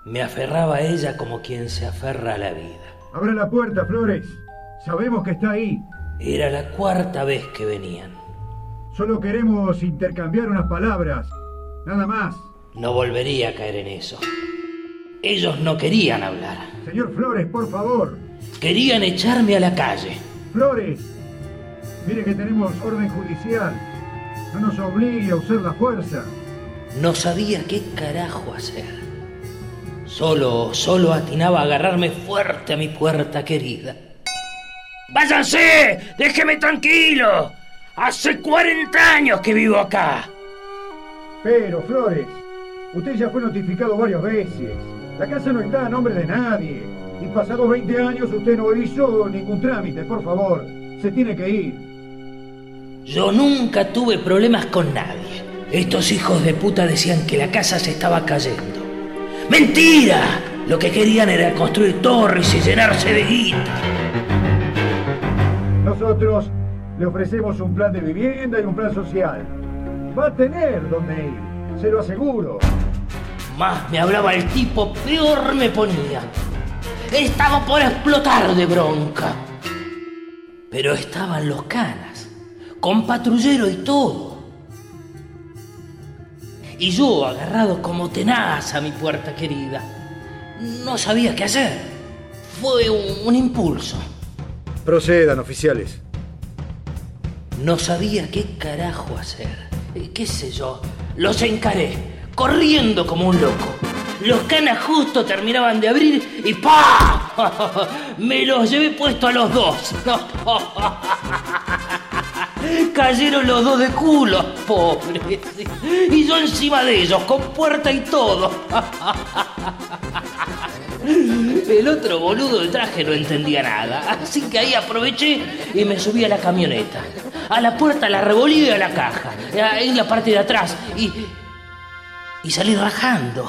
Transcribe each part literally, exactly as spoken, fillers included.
Me aferraba a ella como quien se aferra a la vida. Abra la puerta, Flores. Sabemos que está ahí. Era la cuarta vez que venían. Solo queremos intercambiar unas palabras. Nada más. No volvería a caer en eso. Ellos no querían hablar. Señor Flores, por favor. Querían echarme a la calle. Flores, mire que tenemos orden judicial. No nos obligue a usar la fuerza. No sabía qué carajo hacer. Solo, solo atinaba a agarrarme fuerte a mi puerta querida. ¡Váyanse! ¡Déjeme tranquilo! Hace cuarenta años que vivo acá. Pero, Flores, usted ya fue notificado varias veces. La casa no está a nombre de nadie. Y pasados veinte años usted no hizo ningún trámite. Por favor, se tiene que ir. Yo nunca tuve problemas con nadie. Estos hijos de puta decían que la casa se estaba cayendo. ¡Mentira! Lo que querían era construir torres y llenarse de guita. Nosotros le ofrecemos un plan de vivienda y un plan social. Va a tener donde ir, se lo aseguro. Más me hablaba el tipo, peor me ponía. Estaba por explotar de bronca. Pero estaban los canas, con patrullero y todo. Y yo, agarrado como tenaz a mi puerta querida, no sabía qué hacer. Fue un, un impulso. Procedan, oficiales. No sabía qué carajo hacer. ¿Qué sé yo? Los encaré, corriendo como un loco. Los canas justo terminaban de abrir y ¡pah! Me los llevé puesto a los dos. Cayeron los dos de culo, pobres. Y yo encima de ellos, con puerta y todo. El otro boludo de traje no entendía nada, así que ahí aproveché y me subí a la camioneta. A la puerta la revolví a la caja, en la parte de atrás, y... y salí rajando.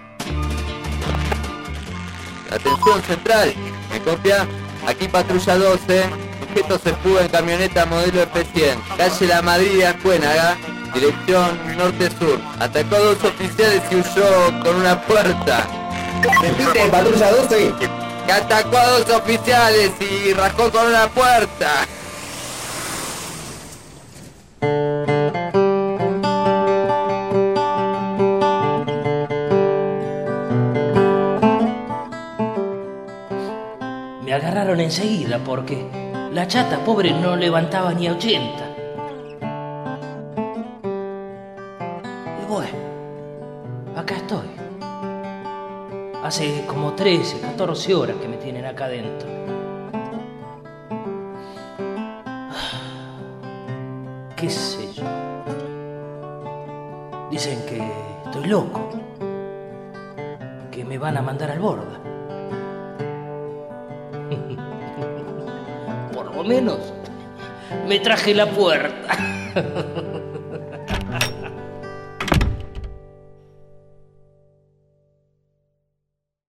Atención central, ¿me copia? Aquí patrulla doce, sujeto se fuga en camioneta modelo F cien, calle La Madrid de Ascuénaga, dirección norte-sur. Atacó a dos oficiales y huyó con una puerta. Repite, patrulla doce. Que atacó a dos oficiales y rajó con una puerta. Me agarraron enseguida porque la chata pobre no levantaba ni a ochenta. Y bueno, acá estoy. Hace como trece, catorce horas que me tienen acá adentro. ¿Qué sé yo? Dicen que estoy loco, que me van a mandar al Borda. Por lo menos me traje la puerta.